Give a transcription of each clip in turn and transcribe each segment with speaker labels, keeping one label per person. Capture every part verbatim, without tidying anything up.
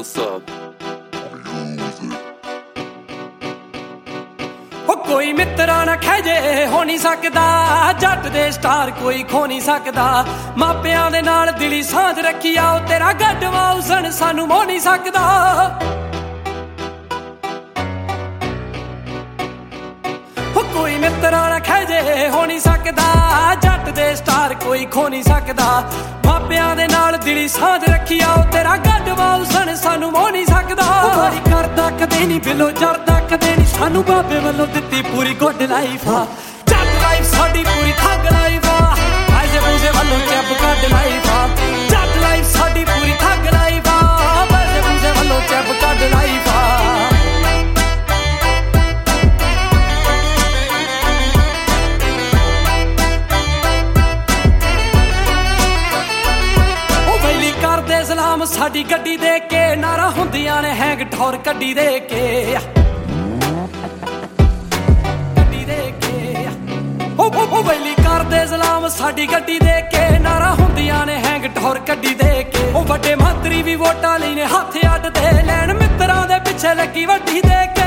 Speaker 1: what's up?
Speaker 2: कोई मित्रा ना खैजे हो नहीं सकदा, जट दे स्टार कोई खो नहीं सकदा। मापियां दे नाल दिली सांझ रखी आओ, तेरा गड्डवा उसन सानू मोह नहीं सकदा। कोई मित्रा ना खैजे हो नहीं सकदा, जट दे स्टार कोई खो नहीं सकदा। मापियां दे नाल दिली सांझ रखी आओ, तेरा गड्डवा उसन सानू मोह नहीं सकदा। बड़ी करदा कदे नहीं बिलो जरदा कदे नहीं, सानू बाबे वल्लों दित्ती पूरी गुड लाइफ आ। जट लाइफ साडी पूरी ठग लाइफ आ, पैसे पूसे वल्लों चैप कड लाइफ आ। जट लाइफ साडी पूरी ठग लाइफ आ, पैसे पूसे वल्लों चैप कड लाइफ आ। सलाम साडी गड्डी दे के, नारा हुंदियां ने हैंग ठौर कड्डी दे के। गड्डी दे के ओ ओ ओ वैली कर दे सलाम साडी गड्डी दे के, नारा हुंदियां ने हैंग ठौर कड्डी दे के। ओ वड्डे मंत्री भी वोटां लईने हत्थ अड्ड दे, लैण मित्तरां दे पिछे लगी वड्डी दे के।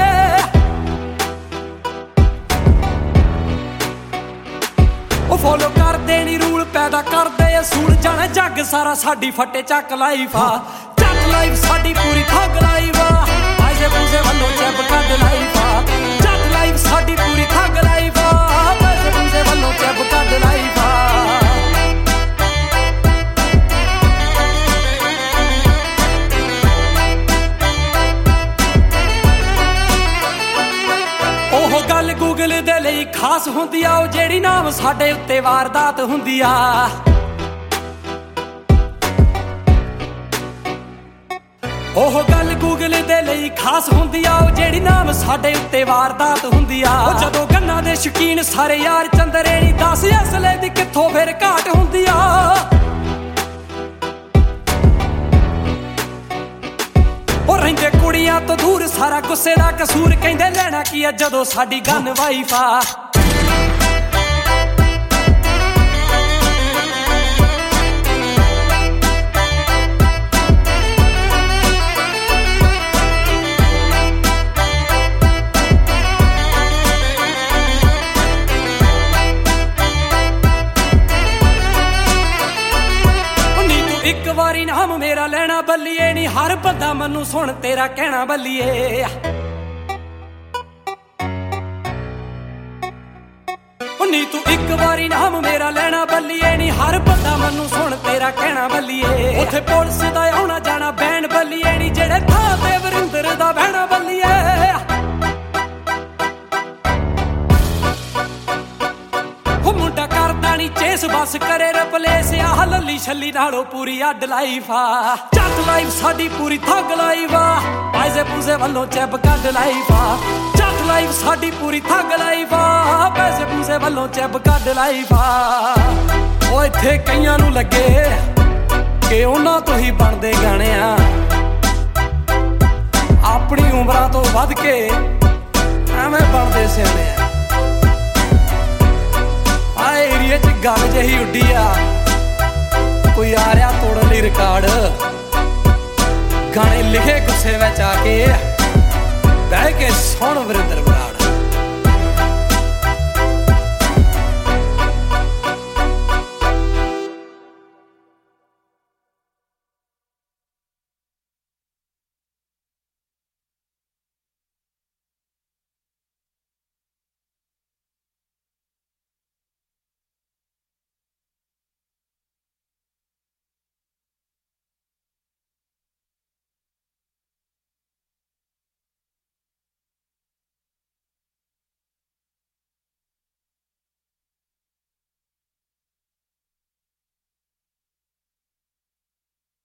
Speaker 2: ओ फॉलो करदे नी रूल पैदा करदे असूल, जाने जग सारा साडी फटे चक लाइफ आ। जट लाइफ साडी पूरी ठग लाइफ आ, पैसे पूसे वल्लों चैप कड लाइफ आ। जट लाइफ साडी पूरी ठग लाइफ आ, पैसे पूसे वल्लों चैप कड लाइफ आ। ओह गल गूगल दे लई खास हुंदी आ, ओ जेड़ी नाम साडे उत्ते वारदात हुंदी आ। ओह गल गूगल दे लई खास हुंदी आ, ओ जेड़ी नाम साडे उत्ते वारदात हुंदी आ। ओ जदों गन्ना दे शौकीन सारे यार चंदरे नी, दस असले दी कित्थों फिर घाट हुंदी आ। ओ रहिंदे कुड़ियां तो दूर सारा गुस्से दा कसूर, कहिंदे लैना की आ जदों साडी गन वाइफ आ। एक वारी नाम मेरा लेना बल्लिए नी, हर बंदा मन्नू सुन तेरा कहना बल्लिए। नी तू एक वारी नाम मेरा लेना बल्लिए नी, हर बंदा मन्नू सुन तेरा कहना बल्लिए। उथे पुलिस दा आउणा जाना बैन बल्लिए नी, जेड़े थां ते वरिंदर दा बहना बल्लिए। मुंडा करदा नी चेस बस करे रिपलेस, आह लली छली नालों पूरी अड लाइफ आ। जट लाइफ साडी पूरी ठग लाइफ आ, पैसे पूसे वल्लों चैप कड लाइफ आ। जट लाइफ साडी पूरी ठग लाइफ आ, पैसे पूसे वल्लों चैप कड लाइफ आ। ओ इत्थे कईयां नूं लगे कि उन्हां तो ही बनदे गाणे आ, अपनी उमरां तो वध के एवें बनदे सियाणे आ। एरिया च गल जही उड्डी आ, कोई आ रहा तोड़न लई रिकार्ड। गाने लिखे गुस्से विच आके, बह के सुण वरिंदर।